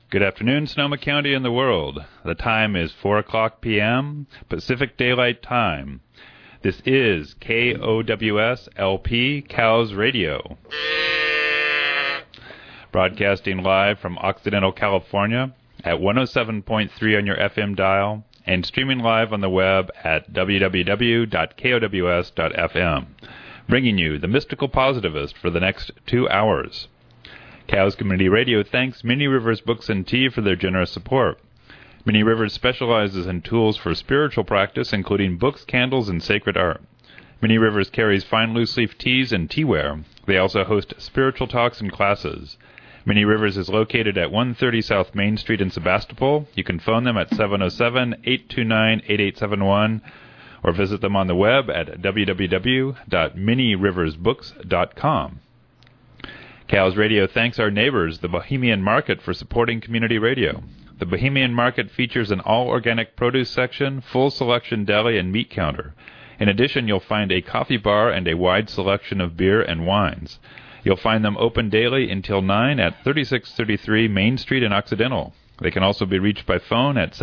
Good afternoon, Sonoma County and the world. The time is 4 o'clock p.m. Pacific Daylight Time. This is KOWS-LP Cows Radio. Broadcasting live from Occidental, California at 107.3 on your FM dial and streaming live on the web at www.kows.fm. Bringing you The Mystical Positivist for the next 2 hours. Cows Community Radio thanks Many Rivers Books and Tea for their generous support. Many Rivers specializes in tools for spiritual practice, including books, candles, and sacred art. Many Rivers carries fine loose-leaf teas and teaware. They also host spiritual talks and classes. Many Rivers is located at 130 South Main Street in Sebastopol. You can phone them at 707-829-8871 or visit them on the web at www.manyriversbooks.com. Cows Radio thanks our neighbors, the Bohemian Market, for supporting community radio. The Bohemian Market features an all-organic produce section, full selection deli, and meat counter. In addition, you'll find a coffee bar and a wide selection of beer and wines. You'll find them open daily until 9 at 3633 Main Street in Occidental. They can also be reached by phone at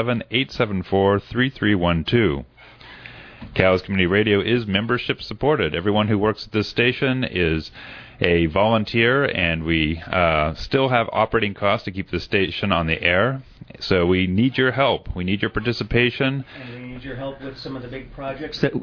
707-874-3312. Cows Community Radio is membership supported. Everyone who works at this station is a volunteer, and we still have operating costs to keep the station on the air. So we need your help. We need your participation. And we need your help with some of the big projects that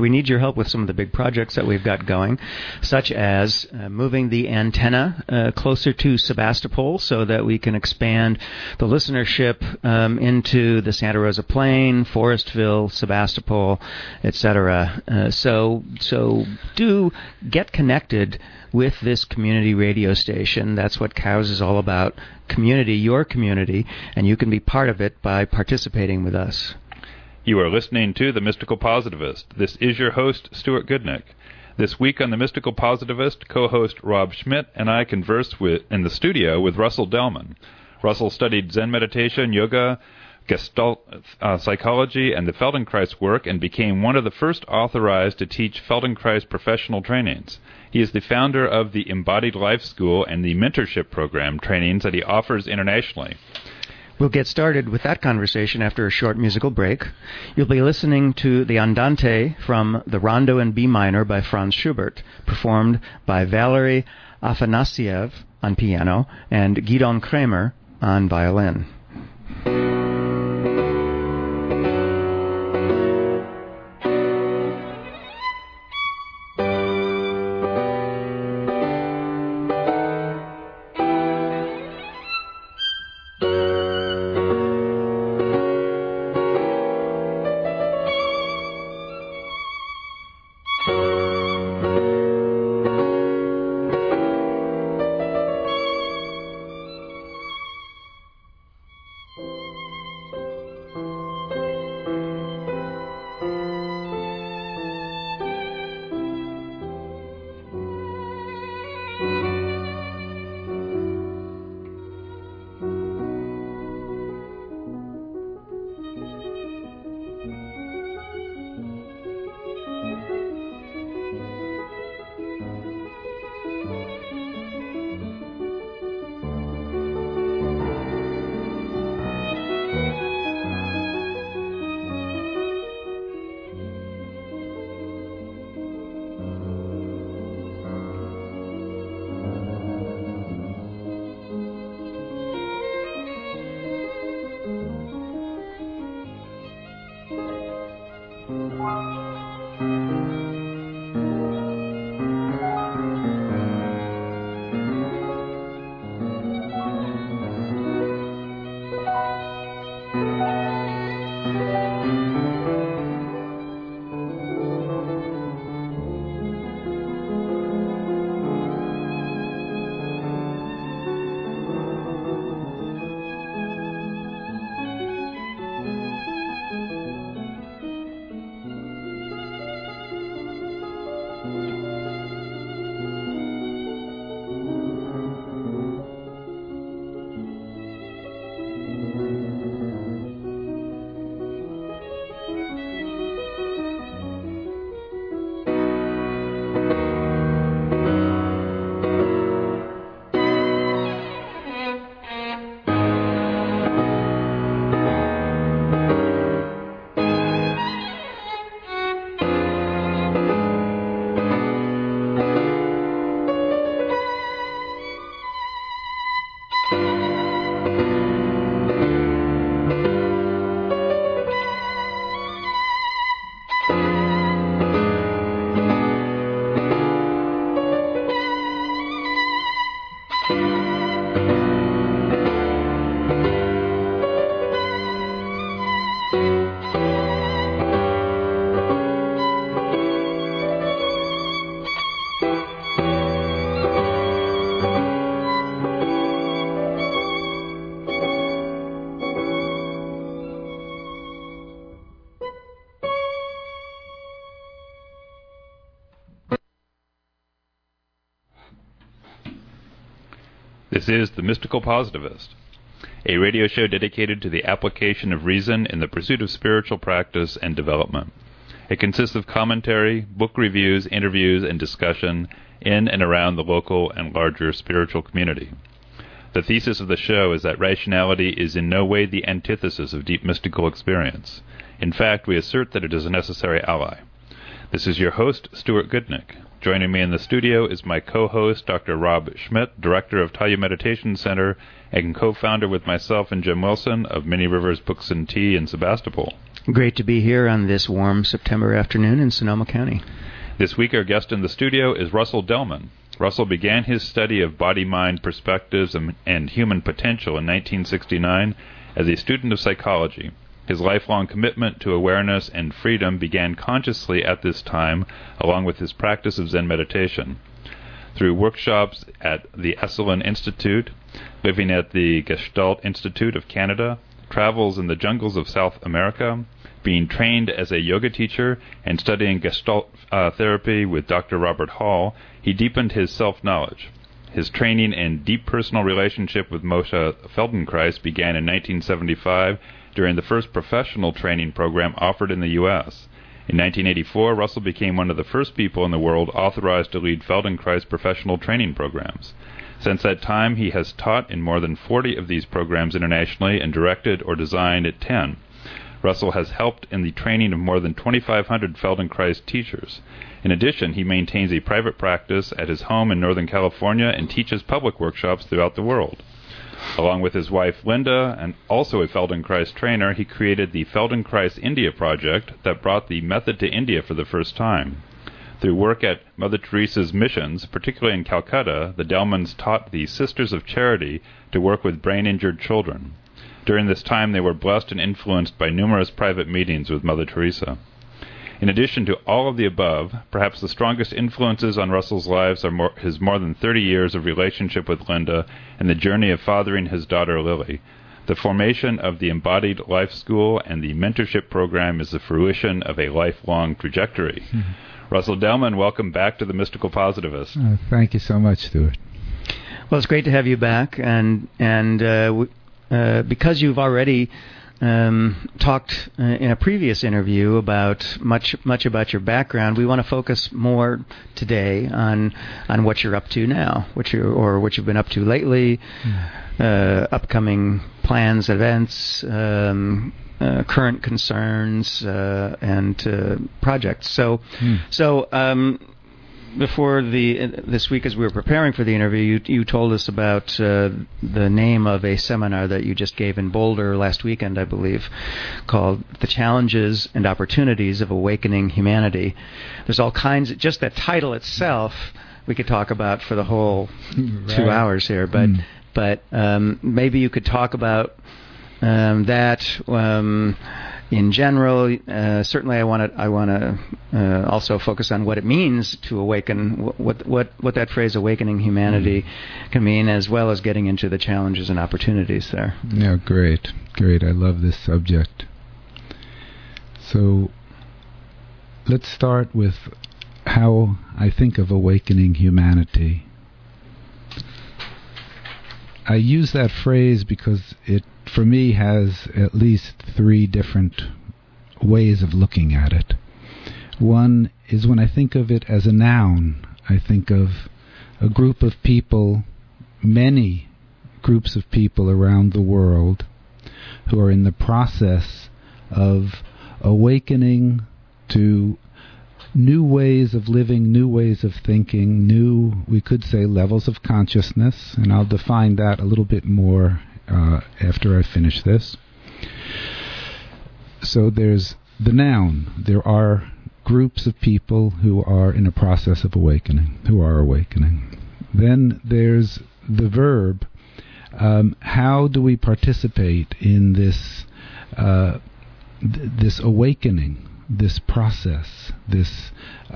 we've got going, such as moving the antenna closer to Sebastopol so that we can expand the listenership into the Santa Rosa Plain, Forestville, Sebastopol, etc. So do get connected with this community radio station. That's what Cows is all about. Community, your community, and you can be part of it by participating with us. You are listening to The Mystical Positivist. This is your host, Stuart Goodnick. This week on The Mystical Positivist, co-host Rob Schmidt and I conversed in the studio with Russell Delman. Russell studied Zen meditation, yoga, Gestalt psychology, and the Feldenkrais work, and became one of the first authorized to teach Feldenkrais professional trainings. He is the founder of the Embodied Life School and the Mentorship Program trainings that he offers internationally. We'll get started with that conversation after a short musical break. You'll be listening to the Andante from the Rondo in B minor by Franz Schubert, performed by Valery Afanasiev on piano and Gidon Kramer on violin. This is The Mystical Positivist, a radio show dedicated to the application of reason in the pursuit of spiritual practice and development. It consists of commentary, book reviews, interviews, and discussion in and around the local and larger spiritual community. The thesis of the show is that rationality is in no way the antithesis of deep mystical experience. In fact, we assert that it is a necessary ally. This is your host, Stuart Goodnick. Joining me in the studio is my co-host, Dr. Rob Schmidt, Director of Talia Meditation Center and co-founder with myself and Jim Wilson of Many Rivers Books and Tea in Sebastopol. Great to be here on this warm September afternoon in Sonoma County. This week our guest in the studio is Russell Delman. Russell began his study of body-mind perspectives and human potential in 1969 as a student of psychology. His lifelong commitment to awareness and freedom began consciously at this time, along with his practice of Zen meditation. Through workshops at the Esalen Institute, living at the Gestalt Institute of Canada, travels in the jungles of South America, being trained as a yoga teacher, and studying Gestalt therapy with Dr. Robert Hall, he deepened his self-knowledge. His training and deep personal relationship with Moshe Feldenkrais began in 1975 during the first professional training program offered in the U.S. In 1984, Russell became one of the first people in the world authorized to lead Feldenkrais professional training programs. Since that time, he has taught in more than 40 of these programs internationally and directed or designed at 10. Russell has helped in the training of more than 2,500 Feldenkrais teachers. In addition, he maintains a private practice at his home in Northern California and teaches public workshops throughout the world. Along with his wife Linda, and also a Feldenkrais trainer, he created the Feldenkrais India project that brought the method to India for the first time. Through work at Mother Teresa's missions, particularly in Calcutta, the Delmans taught the Sisters of Charity to work with brain-injured children. During this time, they were blessed and influenced by numerous private meetings with Mother Teresa. In addition to all of the above, perhaps the strongest influences on Russell's lives are his more than 30 years of relationship with Linda and the journey of fathering his daughter Lily. The formation of the Embodied Life School and the mentorship program is the fruition of a lifelong trajectory. Mm-hmm. Russell Delman, welcome back to The Mystical Positivist. Thank you so much, Stuart. Well, it's great to have you back, and because you've already talked in a previous interview about much about your background, we want to focus more today on what you're up to now, what you've been up to lately, upcoming plans, events, current concerns, and projects. So before this week, as we were preparing for the interview, you told us about the name of a seminar that you just gave in Boulder last weekend, I believe, called The Challenges and Opportunities of Awakening Humanity. There's all kinds, just that title itself we could talk about for the whole 2 hours here, but maybe you could talk about that in general. Certainly, I want to also focus on what it means to awaken, what that phrase "awakening humanity" can mean, as well as getting into the challenges and opportunities there. Yeah, great. I love this subject. So, let's start with how I think of awakening humanity. I use that phrase because it, for me, has at least 3 different ways of looking at it. One is when I think of it as a noun, I think of a group of people, many groups of people around the world who are in the process of awakening to new ways of living, new ways of thinking, new, we could say, levels of consciousness, and I'll define that a little bit more after I finish this. So there's the noun. There are groups of people who are in a process of awakening, who are awakening. Then there's the verb. How do we participate in this this awakening, this process, this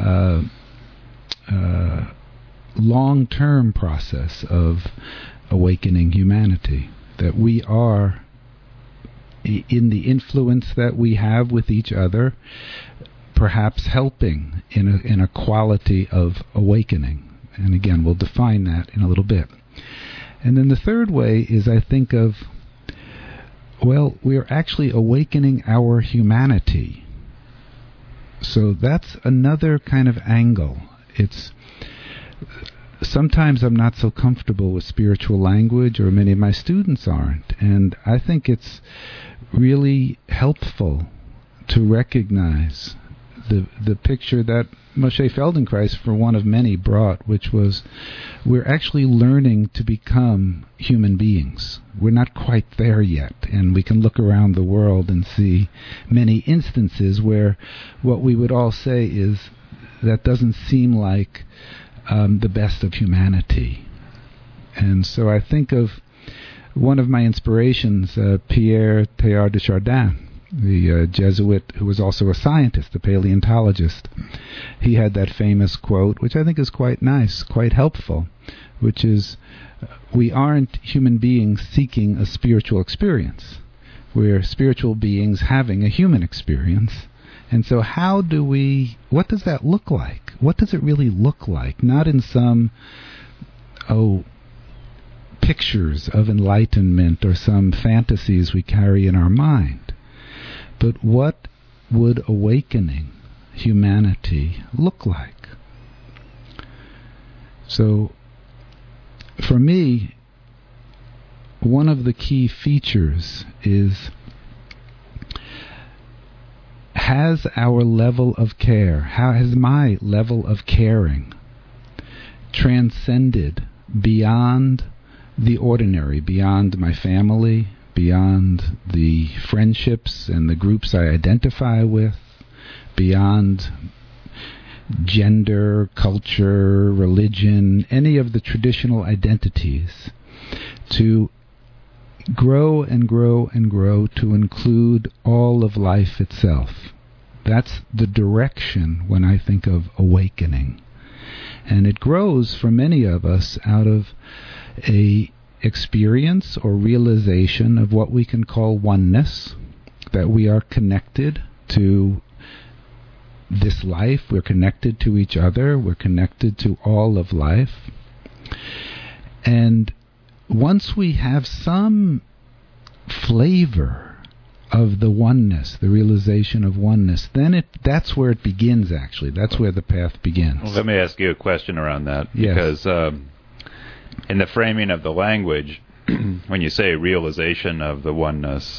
long-term process of awakening humanity? That we are, in the influence that we have with each other, perhaps helping in a quality of awakening. And again, we'll define that in a little bit. And then the third way is, I think of, well, we're actually awakening our humanity. So that's another kind of angle. It's sometimes I'm not so comfortable with spiritual language, or many of my students aren't. And I think it's really helpful to recognize the picture that Moshe Feldenkrais, for one of many, brought, which was we're actually learning to become human beings. We're not quite there yet, and we can look around the world and see many instances where what we would all say is that doesn't seem like the best of humanity. And so I think of one of my inspirations, Pierre Teilhard de Chardin, the Jesuit who was also a scientist, a paleontologist. He had that famous quote, which I think is quite nice, quite helpful, which is, we aren't human beings seeking a spiritual experience. We're spiritual beings having a human experience. And so what does that look like? What does it really look like? Not in some, pictures of enlightenment or some fantasies we carry in our mind. But what would awakening humanity look like? So, for me, one of the key features is, has our level of care, how has my level of caring transcended beyond the ordinary, beyond my family, beyond the friendships and the groups I identify with, beyond gender, culture, religion, any of the traditional identities, to grow and grow and grow to include all of life itself. That's the direction when I think of awakening. And it grows for many of us out of a experience or realization of what we can call oneness, that we are connected to this life, we're connected to each other, we're connected to all of life. And once we have some flavor of the oneness, the realization of oneness, then that's where it begins, actually. That's where the path begins. Well, let me ask you a question around that. Yes. Because in the framing of the language, when you say realization of the oneness,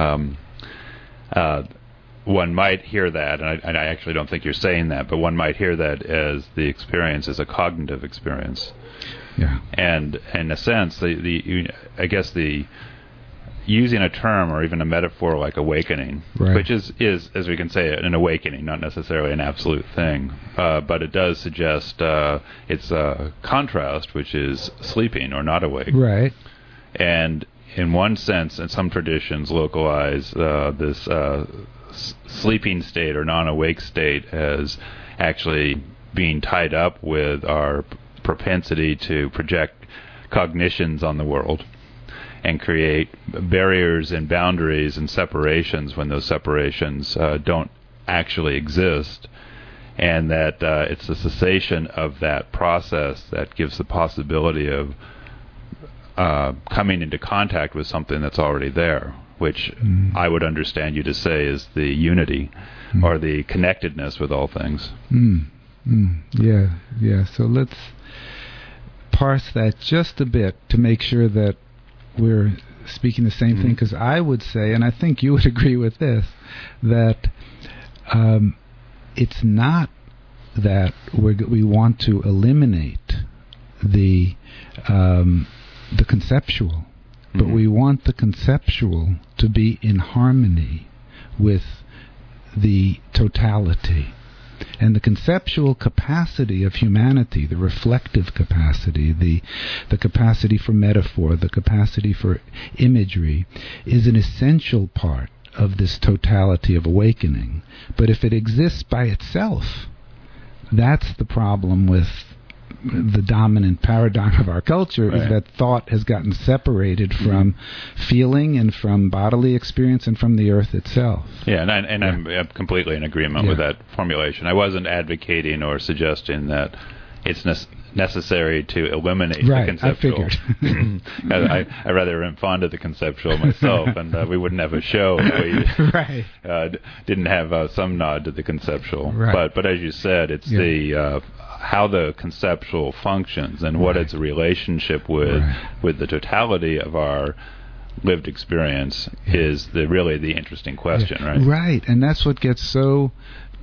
one might hear that, and I actually don't think you're saying that, but one might hear that as the experience as a cognitive experience. Yeah. And in a sense, I guess the using a term or even a metaphor like awakening, right, which is, as we can say, an awakening, not necessarily an absolute thing, but it does suggest it's a contrast, which is sleeping or not awake. Right. And in one sense, in some traditions, localize this sleeping state or non-awake state as actually being tied up with our propensity to project cognitions on the world and create barriers and boundaries and separations when those separations don't actually exist, and that it's the cessation of that process that gives the possibility of coming into contact with something that's already there, which I would understand you to say is the unity or the connectedness with all things. Yeah. So let's parse that just a bit to make sure that we're speaking the same thing, because I would say, and I think you would agree with this, that it's not that we want to eliminate the conceptual, but we want the conceptual to be in harmony with the totality. And the conceptual capacity of humanity, the reflective capacity, the capacity for metaphor, the capacity for imagery, is an essential part of this totality of awakening. But if it exists by itself, that's the problem with the dominant paradigm of our culture, is that thought has gotten separated from feeling and from bodily experience and from the earth itself. Yeah, and I'm completely in agreement with that formulation. I wasn't advocating or suggesting that it's necessary to eliminate the conceptual. I figured. I rather am fond of the conceptual myself, and we wouldn't have a show if we didn't have some nod to the conceptual. Right. But as you said, it's the how the conceptual functions and what its relationship with the totality of our lived experience is really the interesting question, right? Right, and that's what gets so,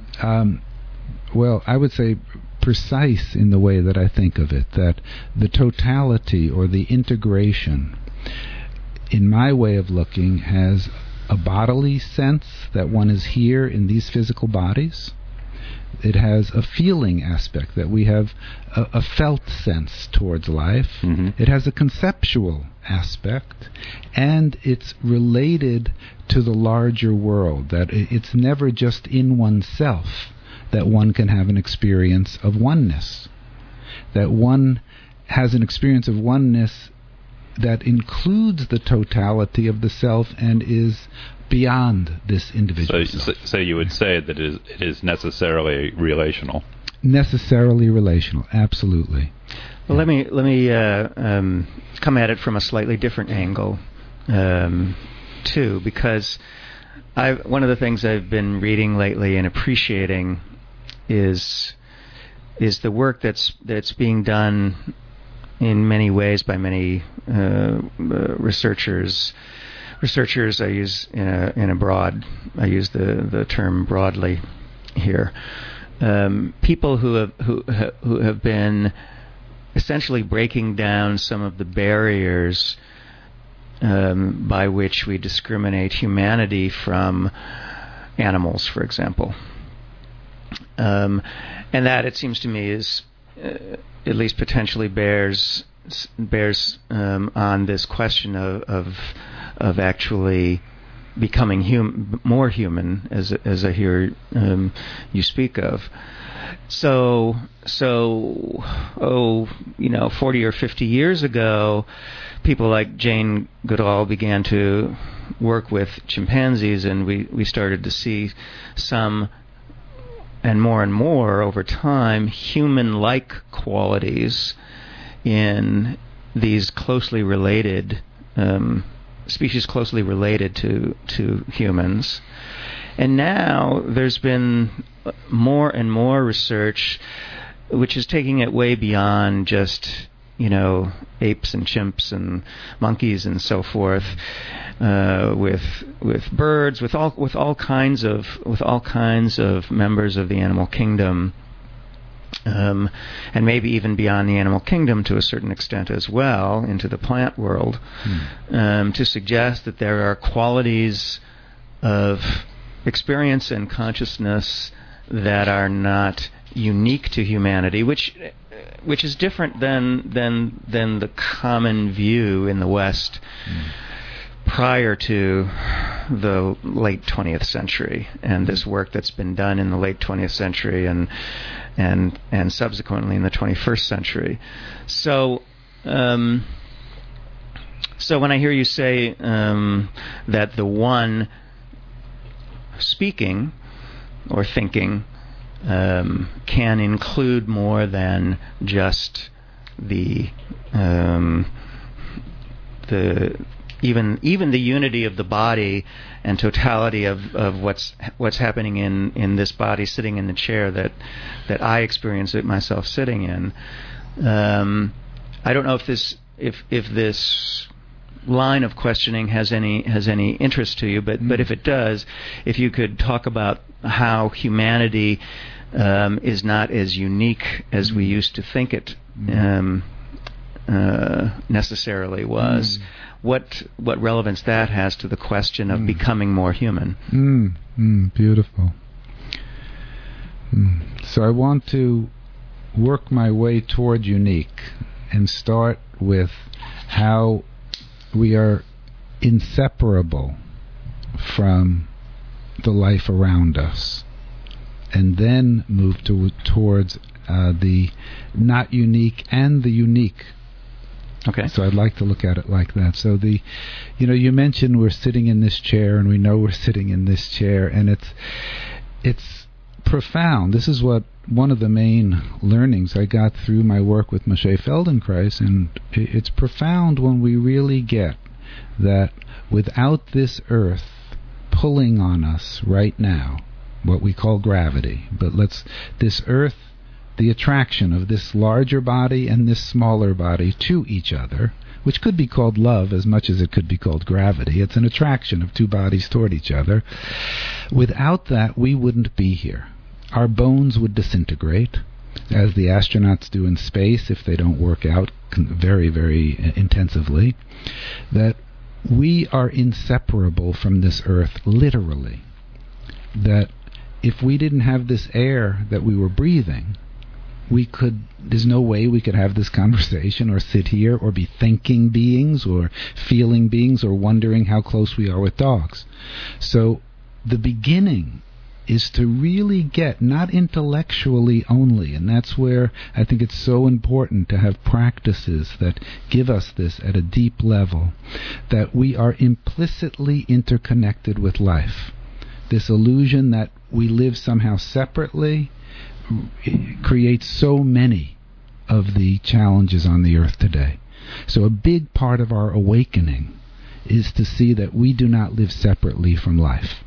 I would say precise in the way that I think of it, that the totality or the integration, in my way of looking, has a bodily sense that one is here in these physical bodies. It has a feeling aspect, that we have a felt sense towards life. It has a conceptual aspect, and it's related to the larger world, that it's never just in oneself that one can have an experience of oneness, that one has an experience of oneness that includes the totality of the self and is beyond this individual self. So you would say that it is necessarily relational. Necessarily relational, absolutely. Well, let me come at it from a slightly different angle, too, because one of the things I've been reading lately and appreciating is the work that's being done in many ways by many researchers. Researchers, I use I use the term broadly here. People who have been essentially breaking down some of the barriers by which we discriminate humanity from animals, for example, and that, it seems to me, is at least potentially bears on this question of actually becoming more human, as I hear you speak of. So 40 or 50 years ago, people like Jane Goodall began to work with chimpanzees, and we started to see some, and more over time, human-like qualities in these closely related species closely related to humans. And now there's been more and more research which is taking it way beyond just, apes and chimps and monkeys and so forth, with birds, with all kinds of members of the animal kingdom. And maybe even beyond the animal kingdom to a certain extent as well, into the plant world, to suggest that there are qualities of experience and consciousness that are not unique to humanity, which is different than the common view in the West prior to the late 20th century, and this work that's been done in the late 20th century and subsequently in the 21st century. So when I hear you say that the one speaking or thinking can include more than just even the unity of the body and totality of what's happening in this body, sitting in the chair that I experience it myself sitting in. I don't know if this line of questioning has any interest to you, but if it does, if you could talk about how humanity is not as unique as we used to think it necessarily was. What relevance that has to the question of becoming more human? Beautiful. So I want to work my way toward unique and start with how we are inseparable from the life around us, and then move towards the not unique and the unique. Okay. So I'd like to look at it like that. So you mentioned we're sitting in this chair, and we know we're sitting in this chair, and it's profound. This is one of the main learnings I got through my work with Moshe Feldenkrais, and it's profound when we really get that without this earth pulling on us right now, what we call gravity, but this earth, the attraction of this larger body and this smaller body to each other, which could be called love as much as it could be called gravity. It's an attraction of two bodies toward each other. Without that, we wouldn't be here. Our bones would disintegrate, as the astronauts do in space if they don't work out very, very intensively. That we are inseparable from this earth, literally. That if we didn't have this air that we were breathing, there's no way we could have this conversation or sit here or be thinking beings or feeling beings or wondering how close we are with dogs. So the beginning is to really get, not intellectually only, and that's where I think it's so important to have practices that give us this at a deep level, that we are implicitly interconnected with life. This illusion that we live somehow separately creates so many of the challenges on the earth today. So a big part of our awakening is to see that we do not live separately from life.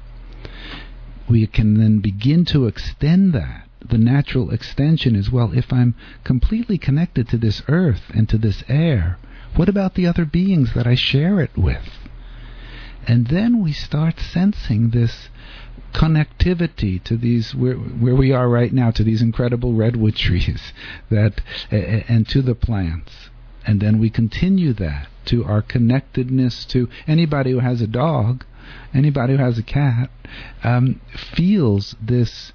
We can then begin to extend that. The natural extension is, well, if I'm completely connected to this earth and to this air, what about the other beings that I share it with? And then we start sensing this connectivity to these, where we are right now, to these incredible redwood trees, and to the plants. And then we continue that to our connectedness to anybody who has a dog, anybody who has a cat, feels this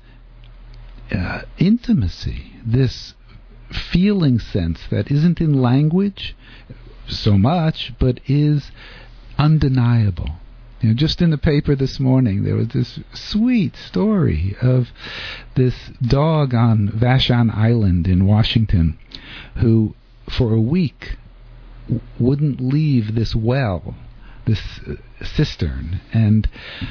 intimacy, this feeling sense that isn't in language so much, but is undeniable. Just in the paper this morning, there was this sweet story of this dog on Vashon Island in Washington who, for a week, wouldn't leave this well, this cistern, and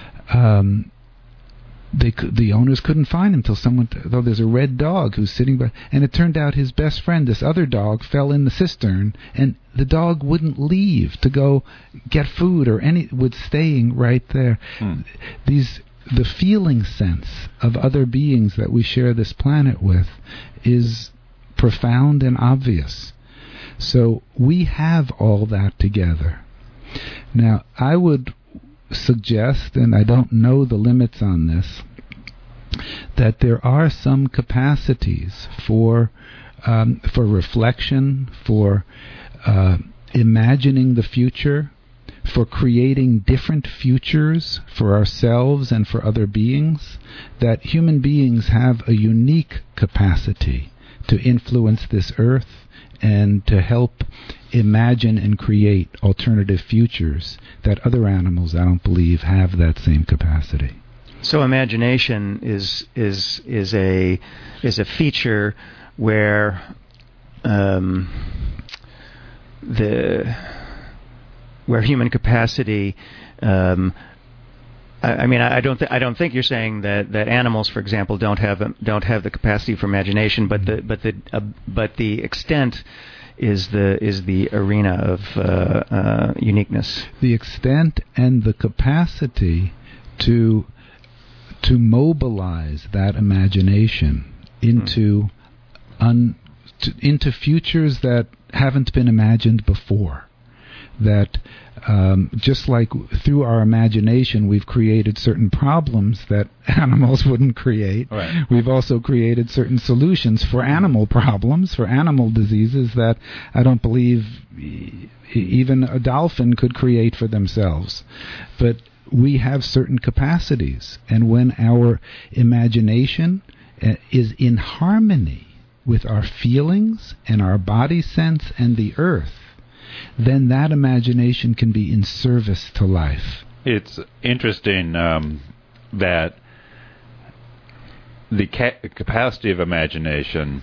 the owners couldn't find him till though there's a red dog who's sitting by, and it turned out his best friend, this other dog, fell in the cistern, and the dog wouldn't leave to go get food or would staying right there. The feeling sense of other beings that we share this planet with is profound and obvious. So we have all that together. Now, I would suggest, and I don't know the limits on this, that there are some capacities for reflection, for imagining the future, for creating different futures for ourselves and for other beings, that human beings have a unique capacity to influence this earth and to help imagine and create alternative futures that other animals, I don't believe, have that same capacity. So imagination is a feature where where human capacity. I don't think you're saying that animals, for example, don't have the capacity for imagination, but the extent is the arena of uniqueness. The extent and the capacity to mobilize that imagination into futures that haven't been imagined before. that just like through our imagination we've created certain problems that animals wouldn't create, right. We've also created certain solutions for animal problems, for animal diseases that I don't believe even a dolphin could create for themselves. But we have certain capacities, and when our imagination is in harmony with our feelings and our body sense and the earth, then that imagination can be in service to life. It's interesting that the capacity of imagination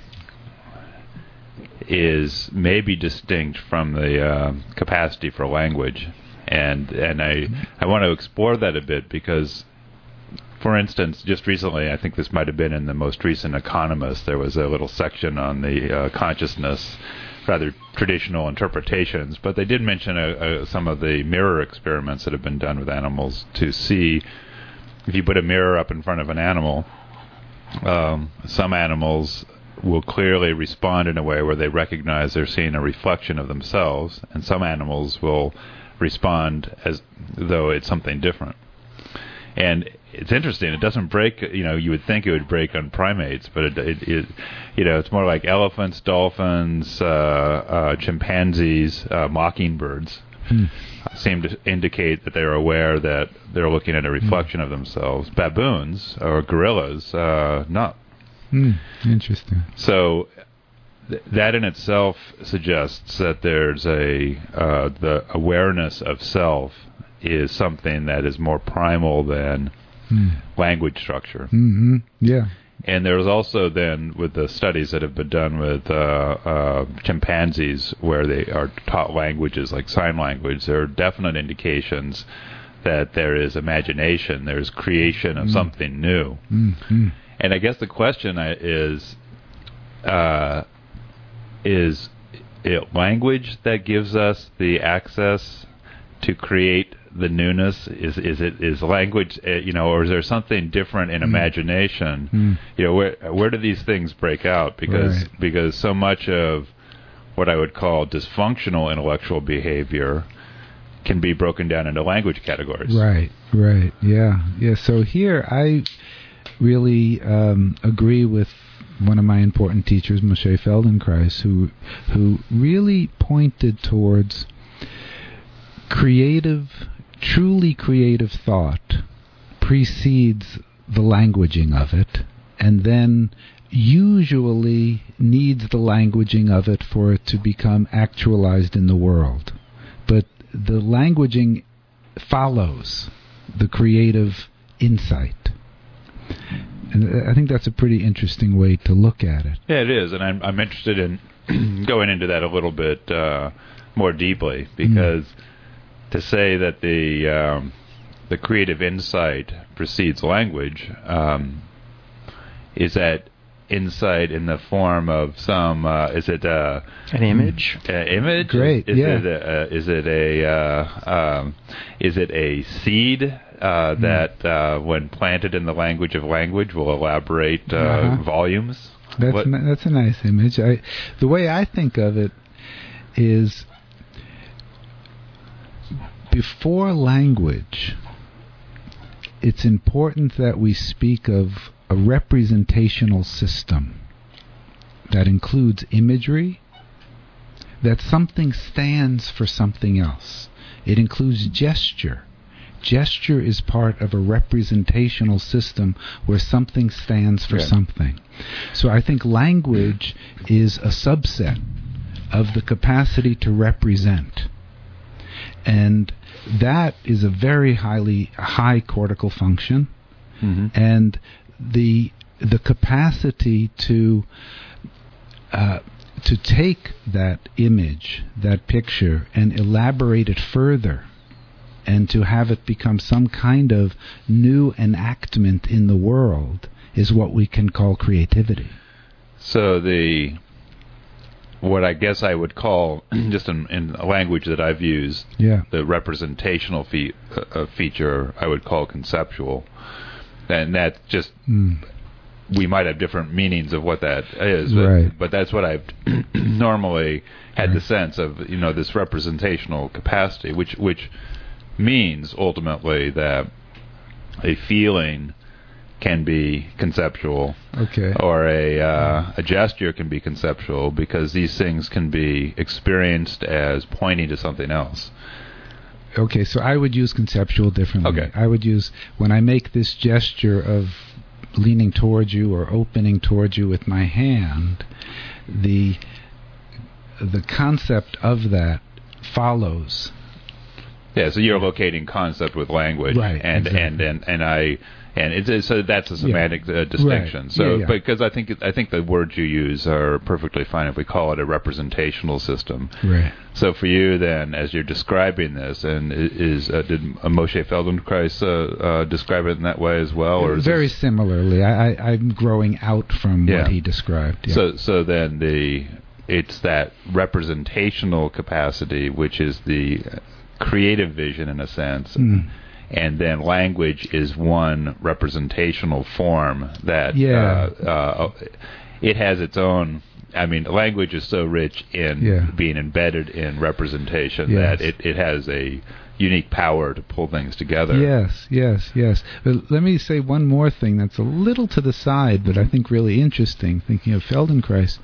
is maybe distinct from the capacity for language. And I want to explore that a bit because, for instance, just recently, I think this might have been in the most recent Economist, there was a little section on the consciousness, rather traditional interpretations, but they did mention some of the mirror experiments that have been done with animals to see if you put a mirror up in front of an animal, some animals will clearly respond in a way where they recognize they're seeing a reflection of themselves, and some animals will respond as though it's something different. And it's interesting. It doesn't break. You would think it would break on primates, but it it's more like elephants, dolphins, chimpanzees, mockingbirds seem to indicate that they're aware that they're looking at a reflection of themselves. Baboons or gorillas, not. Interesting. So that in itself suggests that there's the awareness of self is something that is more primal than language structure. Mm-hmm. Yeah. And there's also then, with the studies that have been done with chimpanzees where they are taught languages like sign language, there are definite indications that there is imagination, there's creation of something new. Mm-hmm. And I guess the question is it language that gives us the access to create the newness? Is language, or is there something different in imagination? Where do these things break out? Because so much of what I would call dysfunctional intellectual behavior can be broken down into language categories. Right. Yeah. So here I really agree with one of my important teachers, Moshe Feldenkrais, who really pointed towards truly creative thought precedes the languaging of it, and then usually needs the languaging of it for it to become actualized in the world. But the languaging follows the creative insight. And I think that's a pretty interesting way to look at it. Yeah, it is, and I'm interested in going into that a little bit more deeply, because to say that the creative insight precedes language, is that insight in the form of some? Is it an image? Image? Great. Is it a seed that, when planted in the language of language, will elaborate volumes? That's a nice image. The way I think of it is, before language, it's important that we speak of a representational system that includes imagery, that something stands for something else. It includes gesture. Gesture is part of a representational system where something stands for something. So I think language is a subset of the capacity to represent. And that is a very high cortical function. And the capacity to take that image, that picture, and elaborate it further, and to have it become some kind of new enactment in the world, is what we can call creativity. So what I guess I would call, just in a language that I've used, the representational feature I would call conceptual. And that's just we might have different meanings of what that is, Right. but that's what I've normally had the sense of, this representational capacity, which means ultimately that a feeling can be conceptual, Okay. or a gesture can be conceptual, because these things can be experienced as pointing to something else. Okay, so I would use conceptual differently. Okay. I would use, when I make this gesture of leaning towards you or opening towards you with my hand, the concept of that follows. Yeah, so you're locating concept with language, Right, and exactly. so that's a semantic distinction. Right. So, Yeah. because I think the words you use are perfectly fine if we call it a representational system. Right. So for you, then, as you're describing this, and did Moshe Feldenkrais describe it in that way as well, or is Very this, similarly. I'm growing out from Yeah. what he described. Yeah. So then it's that representational capacity, which is the creative vision in a sense. Mm. And then language is one representational form that it has its own. I mean, language is so rich in being embedded in representation that it has a unique power to pull things together. Yes. But let me say one more thing that's a little to the side, but I think really interesting, thinking of Feldenkrais.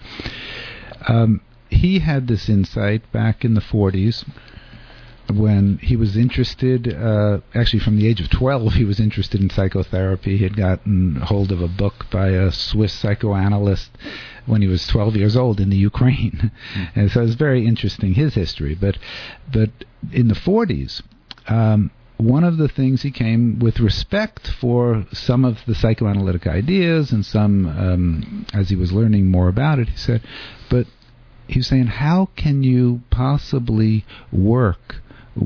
He had this insight back in the 40s, when he was interested, actually from the age of 12, he was interested in psychotherapy. He had gotten hold of a book by a Swiss psychoanalyst when he was 12 years old in the Ukraine. Mm-hmm. And so it's very interesting, his history. But in the 40s, one of the things he came with respect for some of the psychoanalytic ideas and some, as he was learning more about it, he said, but he was saying, how can you possibly work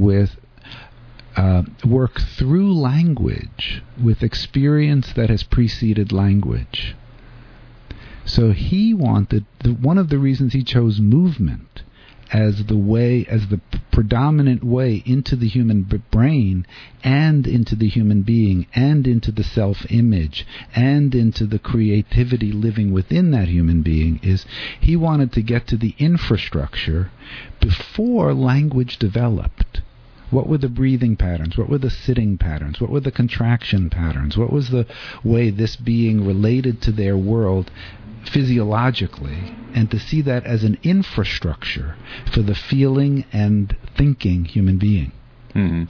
through language with experience that has preceded language? So he wanted, one of the reasons he chose movement as the predominant way into the human brain and into the human being and into the self-image and into the creativity living within that human being, is he wanted to get to the infrastructure before language developed. What were the breathing patterns? What were the sitting patterns? What were the contraction patterns? What was the way this being related to their world physiologically, and to see that as an infrastructure for the feeling and thinking human being. Mm-hmm.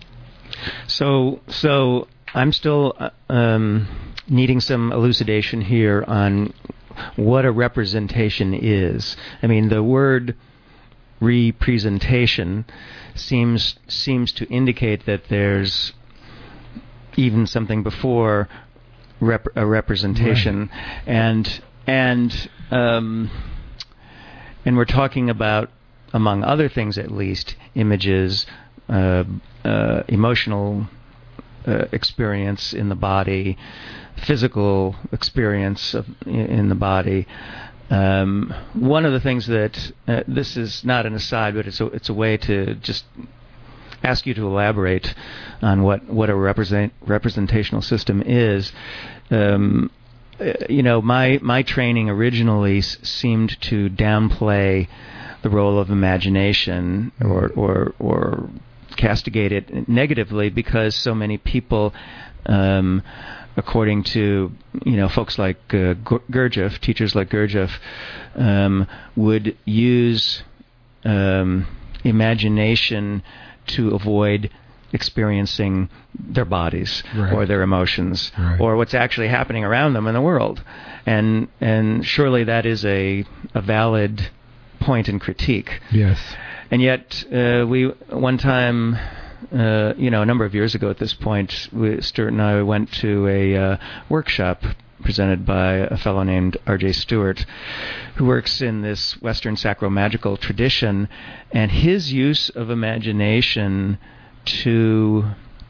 So I'm still needing some elucidation here on what a representation is. I mean, the word representation seems to indicate that there's even something before a representation, right. And we're talking about, among other things at least, images, emotional experience in the body, physical experience in the body. One of the things that this is not an aside, but it's a way to just ask you to elaborate on what a representational system is. My training originally seemed to downplay the role of imagination or castigate it negatively, because so many people, according to folks like Gurdjieff, teachers like Gurdjieff, would use imagination to avoid experiencing their bodies, right, or their emotions, right, or what's actually happening around them in the world. And surely that is a valid point in critique. Yes. And yet, we one time, a number of years ago at this point, Stuart and I went to a workshop presented by a fellow named R.J. Stewart, who works in this Western sacromagical tradition, and his use of imagination to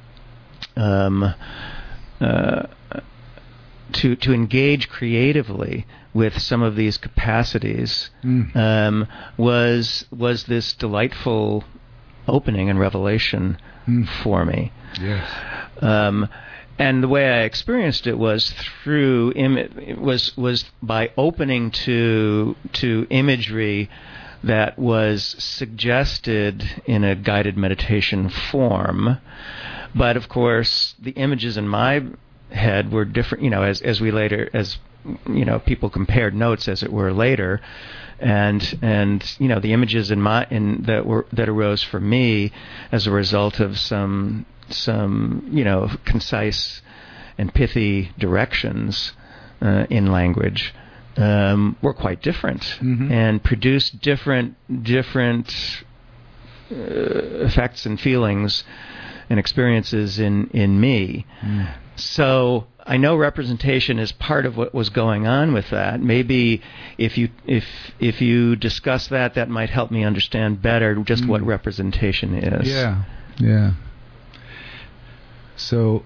engage creatively with some of these capacities was this delightful opening and revelation for me. Yes. And the way I experienced it was through was by opening to imagery that was suggested in a guided meditation form. But of course, the images in my head were different. As people compared notes, as it were, later, and the images that arose for me as a result of some concise and pithy directions in language were quite different and produced different effects and feelings and experiences in me. So I know representation is part of what was going on with that. Maybe if you discuss that might help me understand better just what representation is. Yeah. So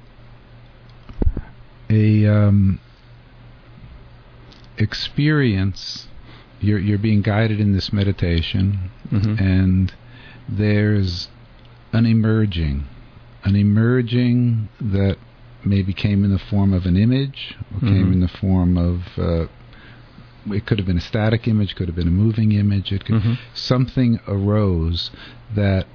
experience, you're being guided in this meditation, and there's an emerging that maybe came in the form of an image, or came in the form of it could have been a static image, could have been a moving image. It could, something arose that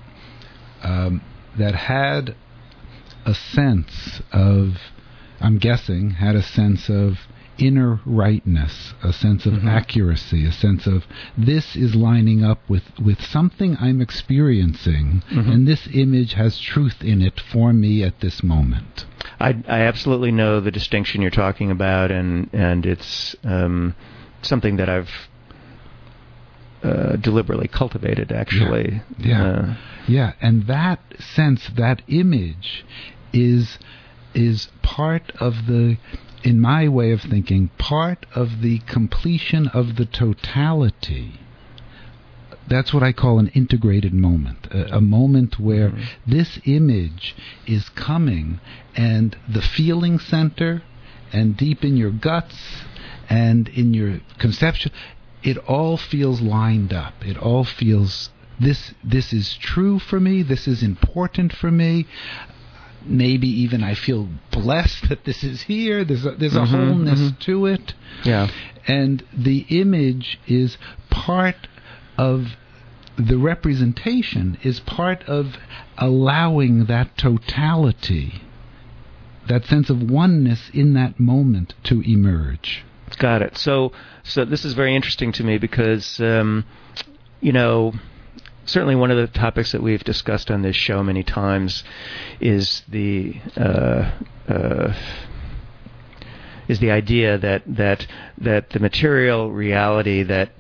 had a sense of, I'm guessing, had a sense of inner rightness, a sense of accuracy, a sense of this is lining up with something I'm experiencing, and this image has truth in it for me at this moment. I absolutely know the distinction you're talking about, and it's something that I've deliberately cultivated, actually. Yeah, and that sense, that image is part of the, in my way of thinking, part of the completion of the totality. That's what I call an integrated moment, a moment where this image is coming, and the feeling center, and deep in your guts, and in your conception, it all feels lined up. It all feels, this is true for me, this is important for me. Maybe even I feel blessed that this is here. There's a wholeness to it. Yeah. And the image is part of the representation, is part of allowing that totality, that sense of oneness in that moment to emerge. Got it. So this is very interesting to me because, certainly one of the topics that we've discussed on this show many times is the idea that the material reality that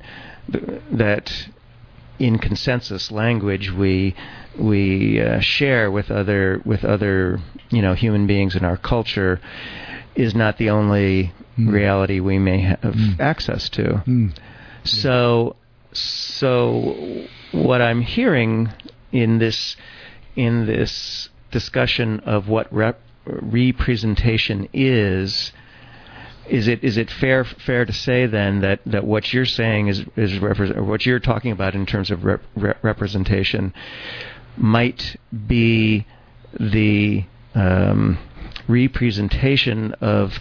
in consensus language we share with other human beings in our culture is not the only reality we may have access to. So what I'm hearing in this discussion of what representation is it fair to say then that what you're saying is what you're talking about in terms of representation might be the representation of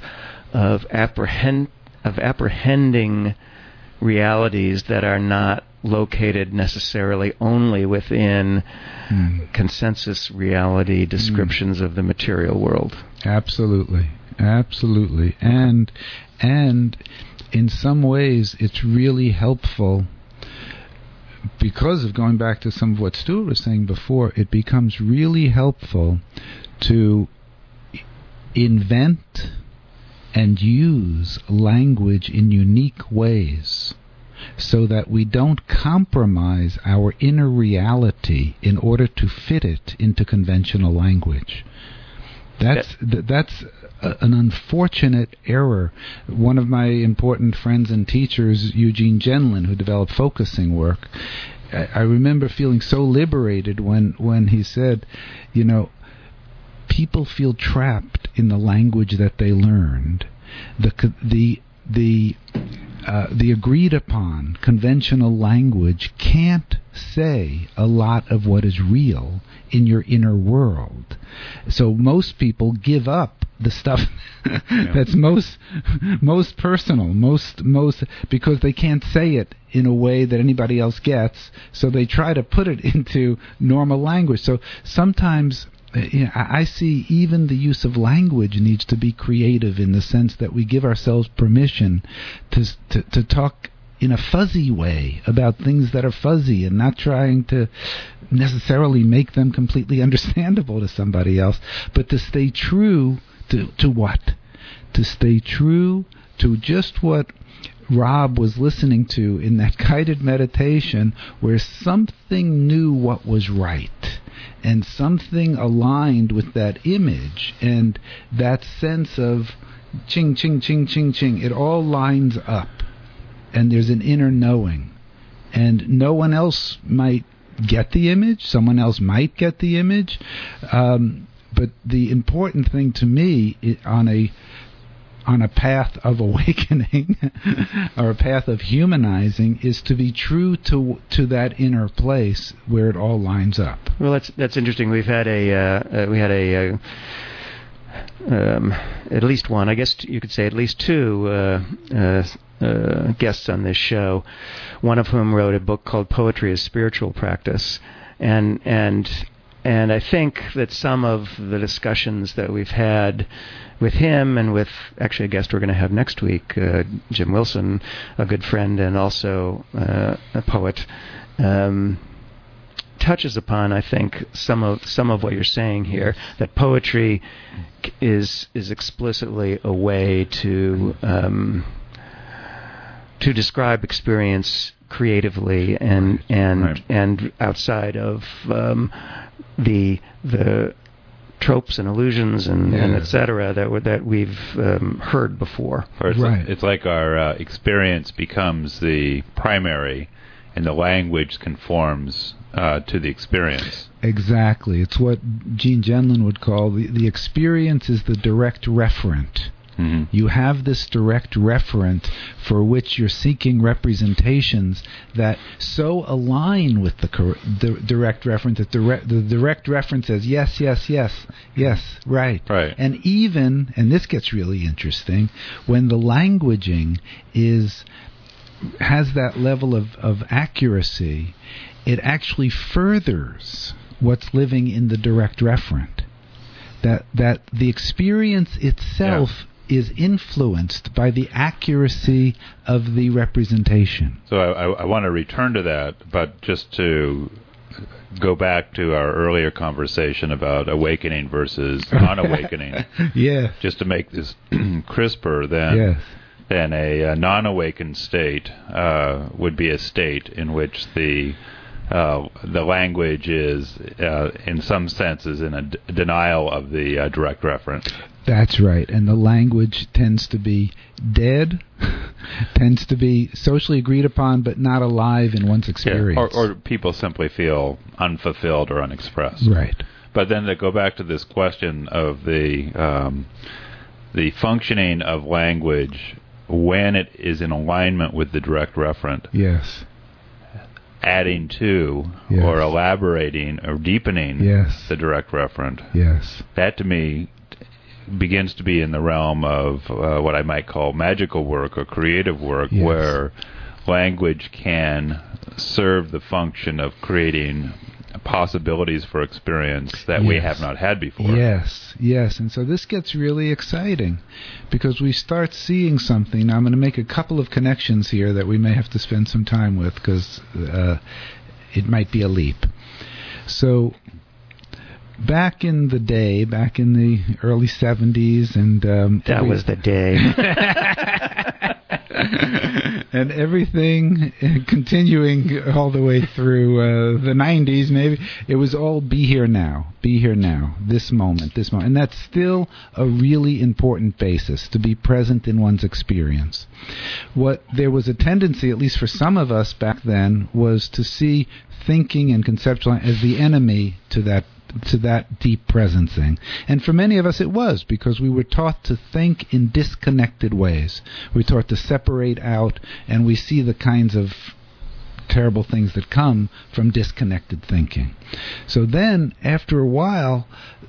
apprehending realities that are not located necessarily only within consensus reality descriptions of the material world. Absolutely. And in some ways it's really helpful, because of going back to some of what Stuart was saying before, it becomes really helpful to invent and use language in unique ways so that we don't compromise our inner reality in order to fit it into conventional language. That's an unfortunate error. One of my important friends and teachers, Eugene Genlin, who developed focusing work, I remember feeling so liberated when he said, people feel trapped in the language that they learned. The the agreed upon conventional language can't say a lot of what is real in your inner world. So most people give up the stuff that's most personal, most because they can't say it in a way that anybody else gets, so they try to put it into normal language. So sometimes I see even the use of language needs to be creative in the sense that we give ourselves permission to talk in a fuzzy way about things that are fuzzy and not trying to necessarily make them completely understandable to somebody else, but to stay true to what? To stay true to just what Rob was listening to in that guided meditation, where something knew what was right and something aligned with that image and that sense of ching, ching, ching, ching, ching. It all lines up and there's an inner knowing. And no one else might get the image. Someone else might get the image. But the important thing to me on a path of awakening or a path of humanizing is to be true to that inner place where it all lines up. Well, that's interesting. We had at least one, I guess you could say at least two guests on this show, one of whom wrote a book called Poetry as Spiritual Practice, and I think that some of the discussions that we've had with him and with actually a guest we're going to have next week, Jim Wilson, a good friend and also a poet, touches upon, I think, some of what you're saying here, that poetry is explicitly a way to describe experience creatively and Right. and outside of the tropes and illusions and et cetera that we've heard before. Or Right. It's like our experience becomes the primary, and the language conforms to the experience. Exactly. It's what Gene Genlin would call the experience is the direct referent. Mm-hmm. You have this direct referent for which you're seeking representations that so align with the direct reference that the direct reference says yes, yes, yes, yes, right. Right. And even, and this gets really interesting, when the languaging has that level of accuracy, it actually furthers what's living in the direct referent. That the experience itself is influenced by the accuracy of the representation. So I want to return to that, but just to go back to our earlier conversation about awakening versus non-awakening, just to make this crisper, then a non-awakened state would be a state in which the language is, in some senses, in a denial of the direct reference. That's right. And the language tends to be dead, tends to be socially agreed upon, but not alive in one's experience. Or people simply feel unfulfilled or unexpressed. Right. But then to go back to this question of the functioning of language when it is in alignment with the direct referent. Yes. Adding to or elaborating or deepening the direct referent. Yes. That to me begins to be in the realm of what I might call magical work or creative work, where language can serve the function of creating possibilities for experience that we have not had before. Yes. And so this gets really exciting because we start seeing something. Now I'm going to make a couple of connections here that we may have to spend some time with because it might be a leap. So back in the day, back in the early 70s, and that was the day. And everything continuing all the way through the 90s, maybe, it was all be here now, this moment. And that's still a really important basis, to be present in one's experience. What there was a tendency, at least for some of us back then, was to see thinking and conceptualizing as the enemy to that to that deep presencing. And for many of us it was, because we were taught to think in disconnected ways. We were taught to separate out, and we see the kinds of terrible things that come from disconnected thinking. So then, after a while,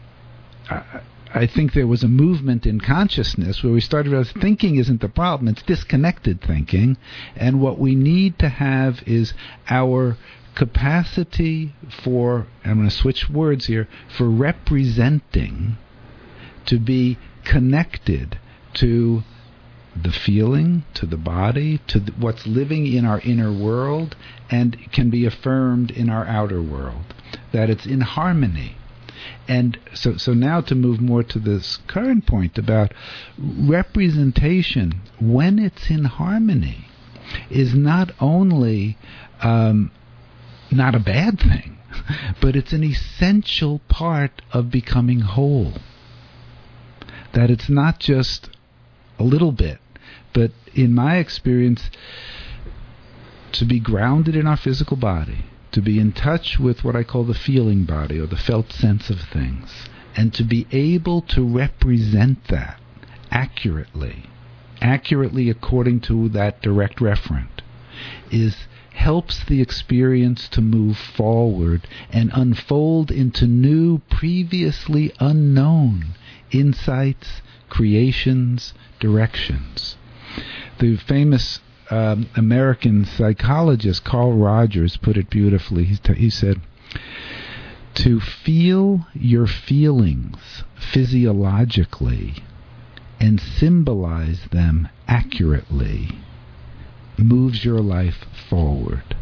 I think there was a movement in consciousness where we started to realize thinking isn't the problem, it's disconnected thinking, and what we need to have is our capacity for, I'm going to switch words here, for representing, to be connected to the feeling, to the body, to what's living in our inner world, and can be affirmed in our outer world, that it's in harmony. And so now to move more to this current point about representation, when it's in harmony, is not only not a bad thing, but it's an essential part of becoming whole. That it's not just a little bit, but in my experience, to be grounded in our physical body, to be in touch with what I call the feeling body, or the felt sense of things, and to be able to represent that accurately according to that direct referent, helps the experience to move forward and unfold into new, previously unknown insights, creations, directions. The famous American psychologist Carl Rogers put it beautifully. He said, "To feel your feelings physiologically and symbolize them accurately moves your life forward."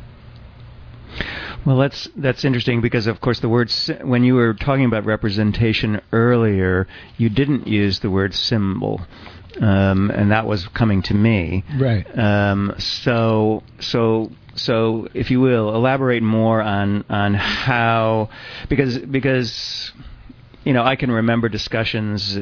Well, that's interesting, because of course the word, when you were talking about representation earlier, you didn't use the word symbol, and that was coming to me. Right. So if you will, elaborate more on how, because I can remember discussions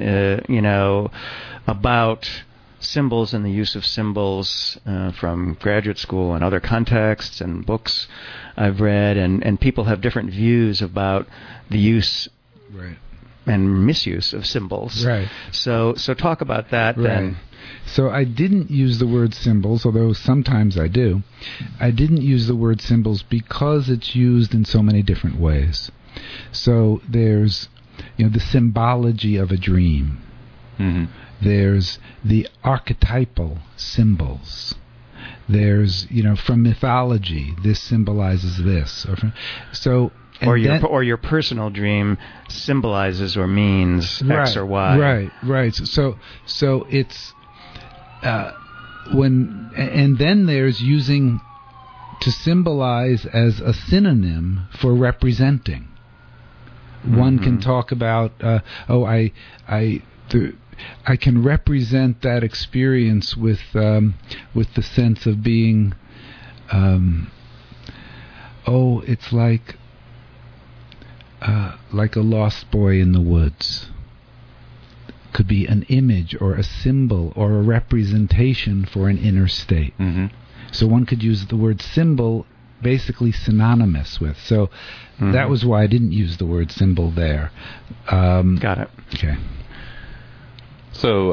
about symbols and the use of symbols from graduate school and other contexts and books I've read, and people have different views about the use and misuse of symbols. Right. So talk about that then. So I didn't use the word symbols, although sometimes I do. I didn't use the word symbols because it's used in so many different ways. So there's the symbology of a dream. Mm-hmm. There's the archetypal symbols. There's, from mythology, this symbolizes this. Or your personal dream symbolizes or means X or Y. Right. So it's and then there's using to symbolize as a synonym for representing. Mm-hmm. One can talk about I can represent that experience with the sense of being, it's like a lost boy in the woods. Could be an image or a symbol or a representation for an inner state. Mm-hmm. So one could use the word symbol basically synonymous with. So that was why I didn't use the word symbol there. Got it. Okay. So,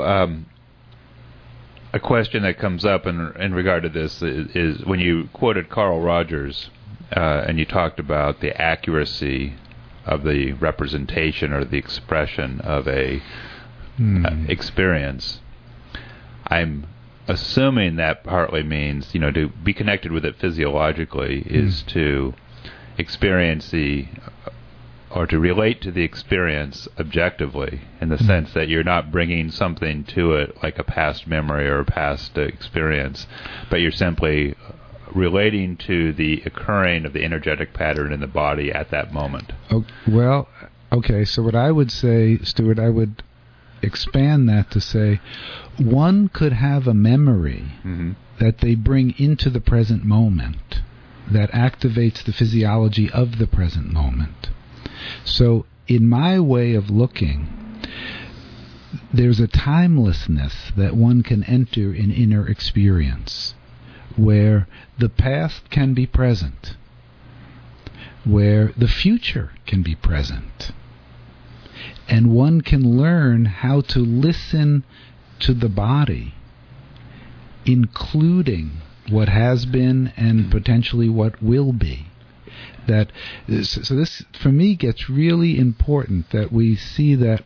a question that comes up in regard to this is when you quoted Carl Rogers and you talked about the accuracy of the representation or the expression of a experience. I'm assuming that partly means, to be connected with it physiologically is to experience or to relate to the experience objectively, in the sense that you're not bringing something to it like a past memory or a past experience, but you're simply relating to the occurring of the energetic pattern in the body at that moment. Okay, so what I would say, Stuart, I would expand that to say one could have a memory that they bring into the present moment that activates the physiology of the present moment. So in my way of looking, there's a timelessness that one can enter in inner experience where the past can be present, where the future can be present. And one can learn how to listen to the body, including what has been and potentially what will be. So this, for me, gets really important, that we see that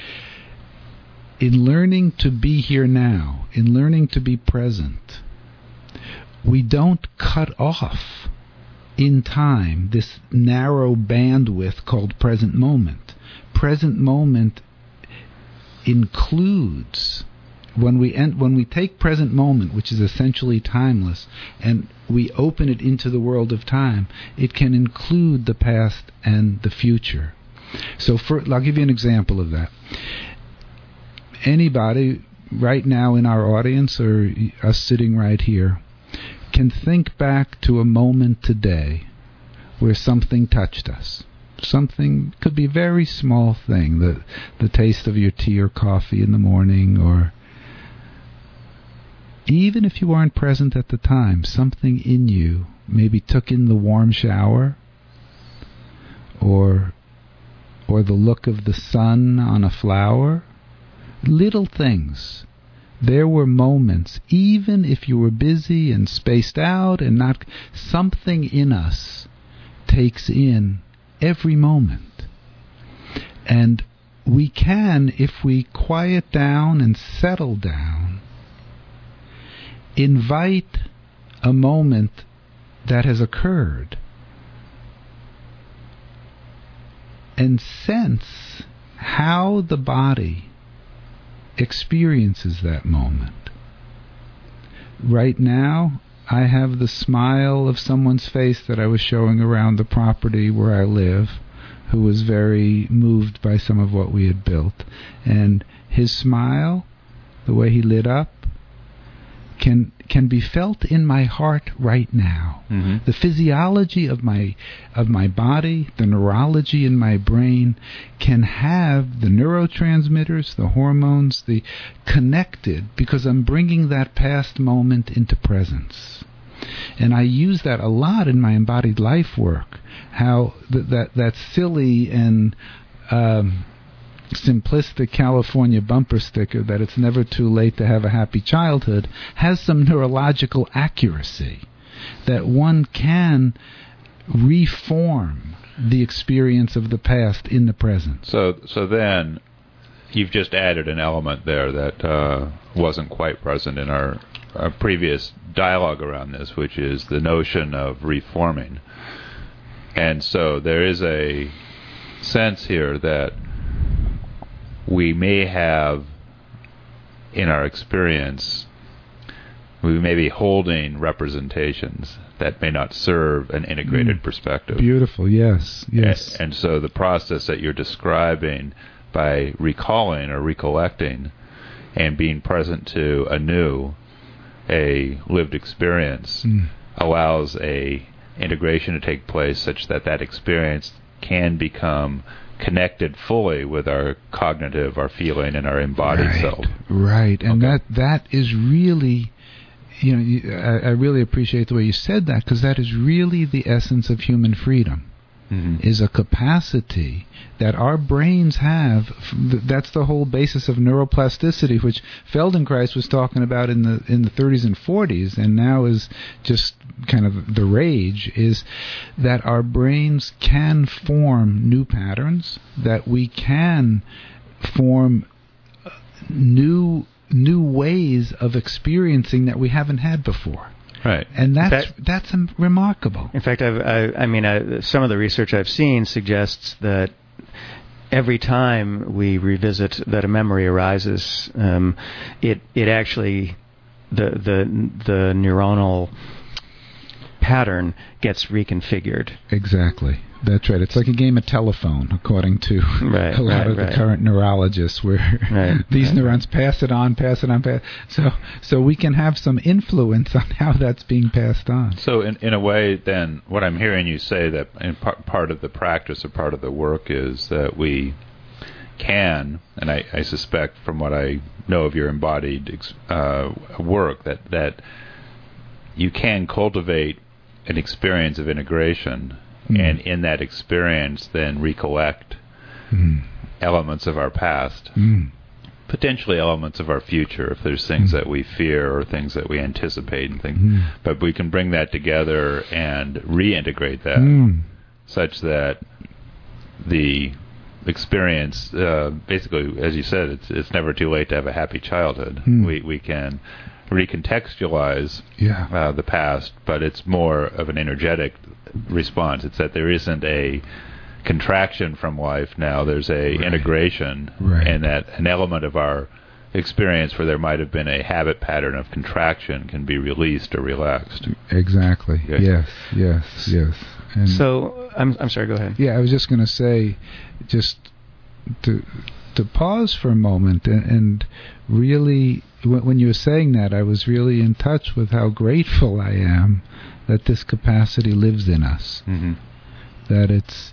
in learning to be here now, in learning to be present, we don't cut off in time this narrow bandwidth called present moment. Present moment includes, when we take present moment, which is essentially timeless, and we open it into the world of time, it can include the past and the future. So I'll give you an example of that. Anybody right now in our audience, or us sitting right here, can think back to a moment today where something touched us. Something, could be a very small thing, the taste of your tea or coffee in the morning, or even if you weren't present at the time, something in you maybe took in the warm shower, or the look of the sun on a flower. Little things. There were moments, even if you were busy and spaced out and not, something in us takes in every moment. And we can, if we quiet down and settle down, invite a moment that has occurred and sense how the body experiences that moment. Right now, I have the smile of someone's face that I was showing around the property where I live, who was very moved by some of what we had built. And his smile, the way he lit up, can be felt in my heart right now. Mm-hmm. The physiology of my body, the neurology in my brain, can have the neurotransmitters, the hormones, the connected, because I'm bringing that past moment into presence. And I use that a lot in my embodied life work. How that silly and simplistic California bumper sticker that it's never too late to have a happy childhood has some neurological accuracy, that one can reform the experience of the past in the present. So then you've just added an element there that wasn't quite present in our previous dialogue around this, which is the notion of reforming. And so there is a sense here that we may have, in our experience, we may be holding representations that may not serve an integrated perspective. Beautiful, yes. And so the process that you're describing by recalling or recollecting and being present to anew a lived experience allows a integration to take place such that that experience can become connected fully with our cognitive, our feeling, and our embodied self. Right, and that is really, I really appreciate the way you said that, because that is really the essence of human freedom. Mm-hmm. Is a capacity that our brains have. That's the whole basis of neuroplasticity, which Feldenkrais was talking about in the 30s and 40s, and now is just kind of the rage, is that our brains can form new patterns, that we can form new ways of experiencing that we haven't had before. Right, and that's remarkable. In fact, some of the research I've seen suggests that every time we revisit that a memory arises, it actually the neuronal pattern gets reconfigured. Exactly. That's right. It's like a game of telephone, according to a lot of the current neurologists, where these neurons pass it on. So we can have some influence on how that's being passed on. So in a way, then, what I'm hearing you say, that in part of the practice or part of the work is that we can, and I suspect from what I know of your embodied work, that you can cultivate an experience of integration and in that experience then recollect elements of our past, potentially elements of our future if there's things that we fear or things that we anticipate and things. But we can bring that together and reintegrate that such that the experience, basically, as you said, it's never too late to have a happy childhood. We can recontextualize the past, but it's more of an energetic response. It's that there isn't a contraction from life now. There's a integration, and that an element of our experience where there might have been a habit pattern of contraction can be released or relaxed. Exactly. Yes. And so I'm sorry. Go ahead. Yeah, I was just going to say, just to pause for a moment and really, when you were saying that, I was really in touch with how grateful I am that this capacity lives in us. That it's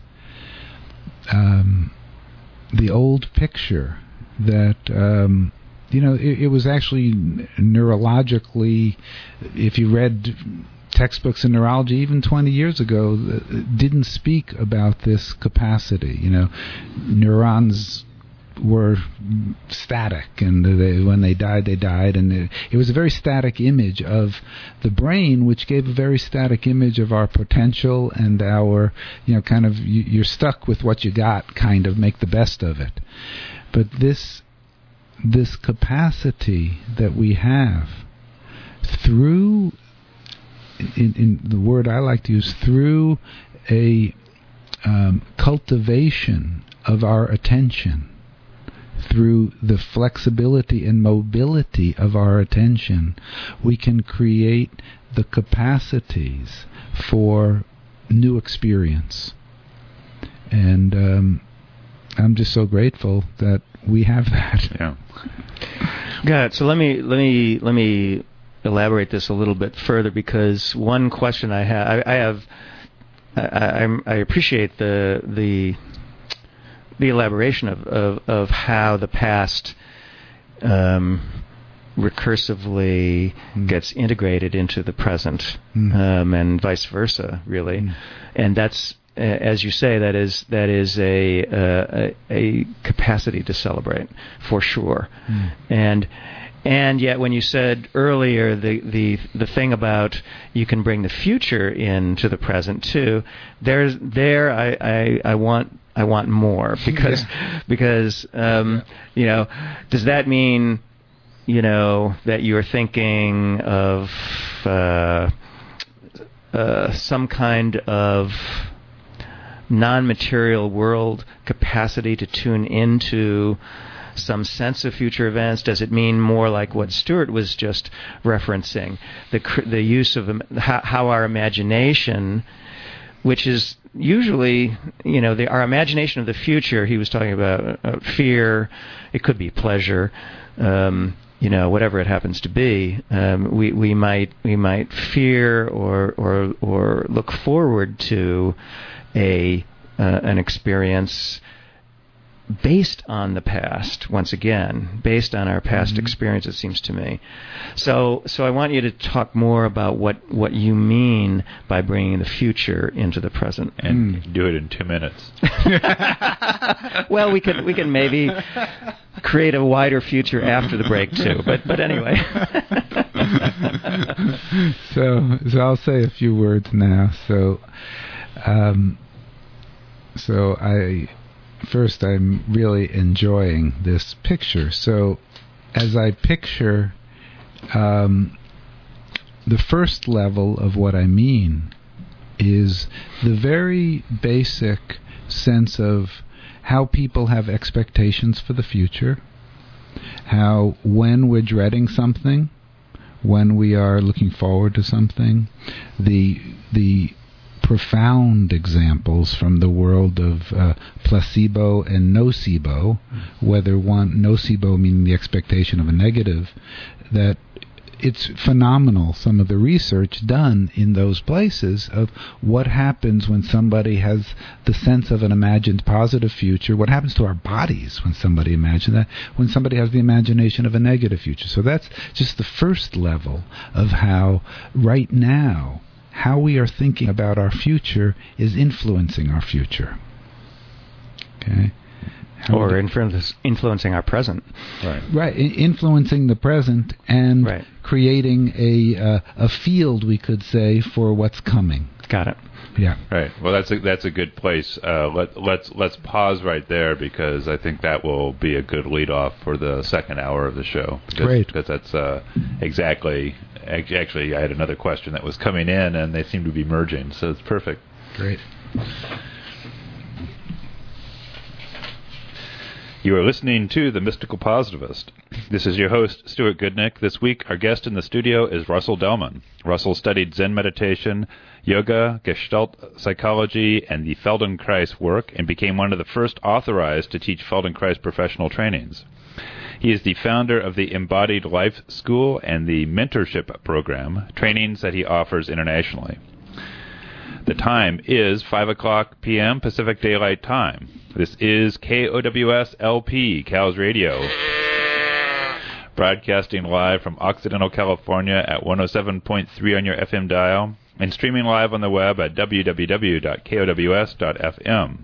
the old picture that it was actually neurologically, if you read textbooks in neurology even 20 years ago, didn't speak about this capacity. Neurons were static, and when they died, and it was a very static image of the brain, which gave a very static image of our potential and our, kind of, you're stuck with what you got, kind of make the best of it. But this capacity that we have through, in the word I like to use, through a cultivation of our attention, through the flexibility and mobility of our attention, we can create the capacities for new experience. And I'm just so grateful that we have that. Yeah. Got it. So let me elaborate this a little bit further, because one question I have, I appreciate the elaboration of how the past recursively gets integrated into the present, and vice versa, really. And that's, as you say, that is a capacity to celebrate, for sure. And yet, when you said earlier the thing about you can bring the future into the present too, I want more, because does that mean that you're thinking of some kind of non-material world capacity to tune into some sense of future events? Does it mean more like what Stuart was just referencing, the use of how our imagination, which is usually, our imagination of the future, he was talking about fear, it could be pleasure, whatever it happens to be, we might fear or look forward to an experience based on the past, once again, based on our past experience, it seems to me. So I want you to talk more about what you mean by bringing the future into the present. And do it in 2 minutes. Well, we can maybe create a wider future after the break too. But anyway. So I'll say a few words now. First, I'm really enjoying this picture. So, as I picture the first level of what I mean is the very basic sense of how people have expectations for the future, how when we're dreading something, when we are looking forward to something, the profound examples from the world of placebo and nocebo, whether nocebo meaning the expectation of a negative, that it's phenomenal, some of the research done in those places of what happens when somebody has the sense of an imagined positive future, what happens to our bodies when somebody imagines that, when somebody has the imagination of a negative future. So that's just the first level of how right now how we are thinking about our future is influencing our future. Okay? Or influencing our present. Right. Influencing the present and creating a field, we could say, for what's coming. Got it. Yeah. Right. Well, that's a good place. Let's pause right there, because I think that will be a good lead off for the second hour of the show. Great. Because that's exactly. Actually, I had another question that was coming in, and they seem to be merging. So it's perfect. Great. You are listening to The Mystical Positivist. This is your host, Stuart Goodnick. This week, our guest in the studio is Russell Delman. Russell studied Zen meditation, yoga, Gestalt psychology, and the Feldenkrais work, and became one of the first authorized to teach Feldenkrais professional trainings. He is the founder of the Embodied Life School and the Mentorship Program, trainings that he offers internationally. The time is 5 o'clock p.m. Pacific Daylight Time. This is KOWS-LP, Cows Radio, broadcasting live from Occidental, California at 107.3 on your FM dial, and streaming live on the web at www.kows.fm.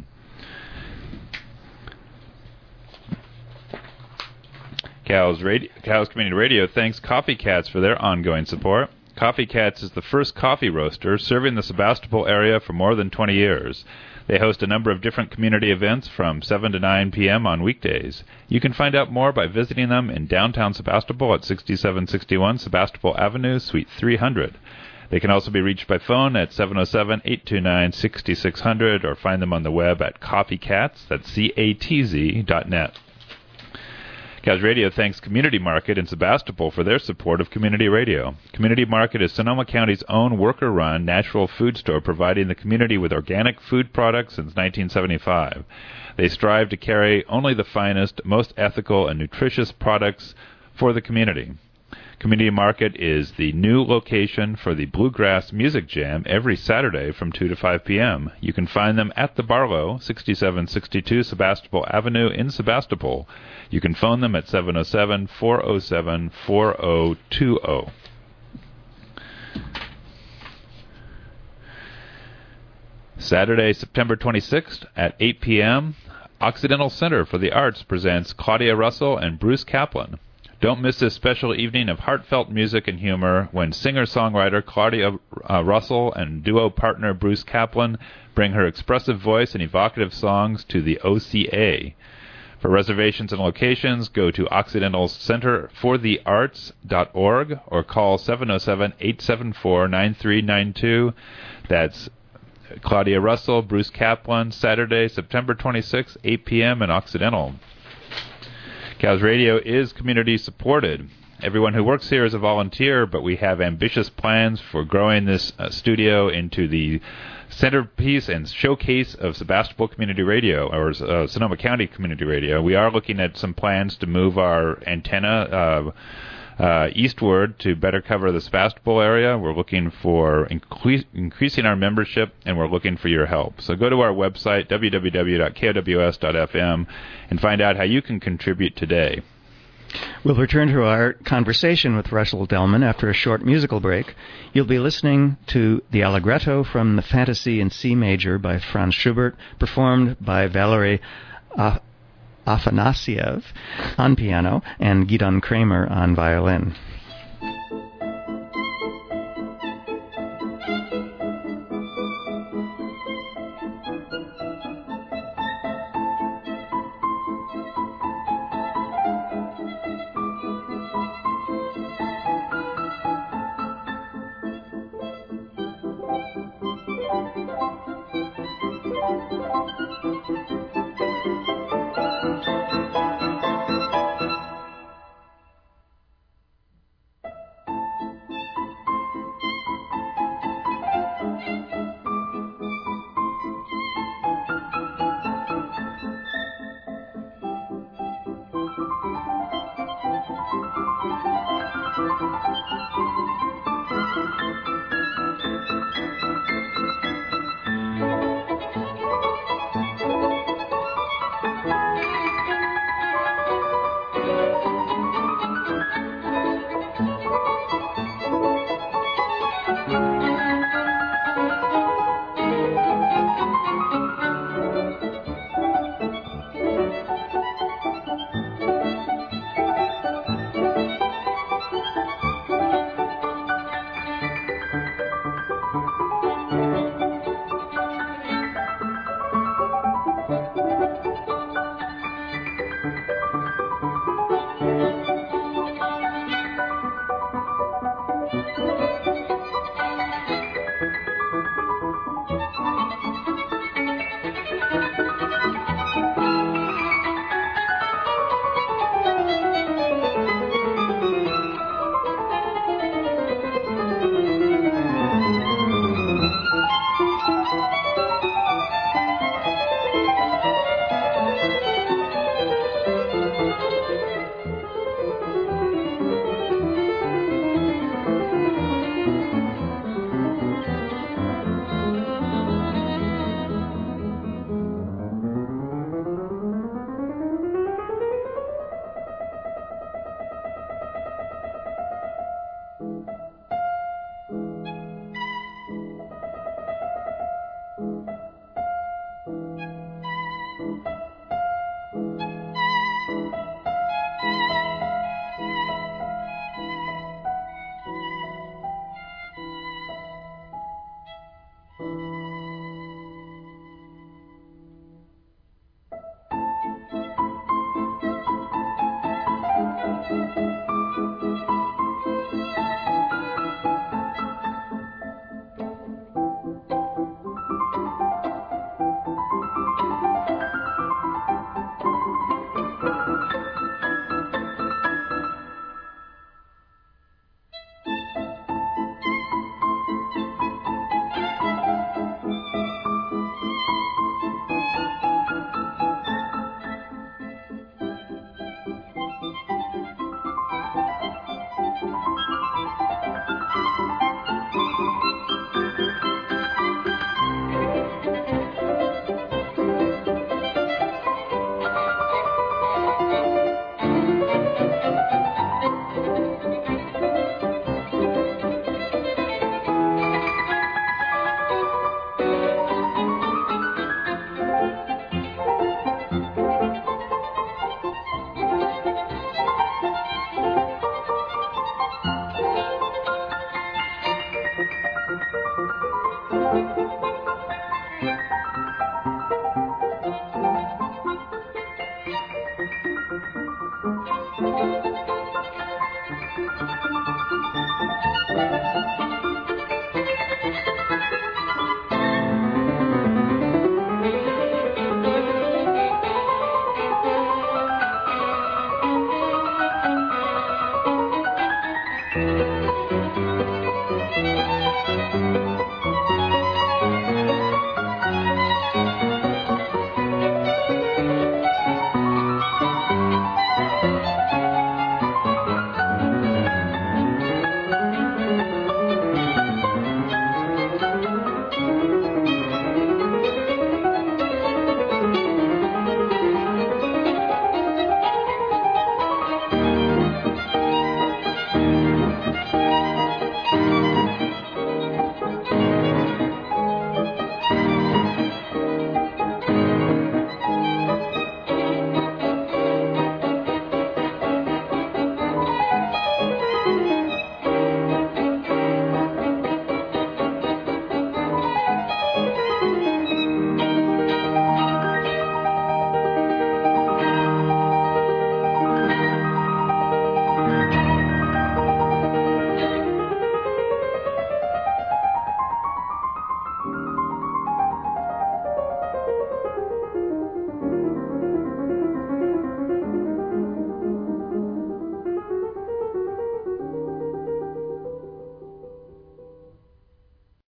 Cows Community Radio thanks Coffee Cats for their ongoing support. Coffee Cats is the first coffee roaster serving the Sebastopol area for more than 20 years. They host a number of different community events from 7 to 9 p.m. on weekdays. You can find out more by visiting them in downtown Sebastopol at 6761 Sebastopol Avenue, Suite 300. They can also be reached by phone at 707-829-6600 or find them on the web at coffeecats, that's CATZ.net. Cows Radio thanks Community Market in Sebastopol for their support of community radio. Community Market is Sonoma County's own worker-run natural food store providing the community with organic food products since 1975. They strive to carry only the finest, most ethical, and nutritious products for the community. Community Market is the new location for the Bluegrass Music Jam every Saturday from 2 to 5 p.m. You can find them at the Barlow, 6762 Sebastopol Avenue in Sebastopol. You can phone them at 707-407-4020. Saturday, September 26th at 8 p.m., Occidental Center for the Arts presents Claudia Russell and Bruce Kaplan. Don't miss this special evening of heartfelt music and humor when singer-songwriter Claudia Russell and duo partner Bruce Kaplan bring her expressive voice and evocative songs to the OCA. For reservations and locations, go to occidentalcenterforthearts.org or call 707-874-9392. That's Claudia Russell, Bruce Kaplan, Saturday, September 26th, 8 p.m. in Occidental. Cows Radio is community supported. Everyone who works here is a volunteer, but we have ambitious plans for growing this studio into the centerpiece and showcase of Sebastopol Community Radio, or Sonoma County Community Radio. We are looking at some plans to move our antenna eastward to better cover the Sebastopol area. We're looking for increasing our membership, and we're looking for your help. So go to our website, www.kows.fm, and find out how you can contribute today. We'll return to our conversation with Russell Delman after a short musical break. You'll be listening to the Allegretto from the Fantasy in C Major by Franz Schubert, performed by Valery Afanasiev on piano and Gidon Kramer on violin.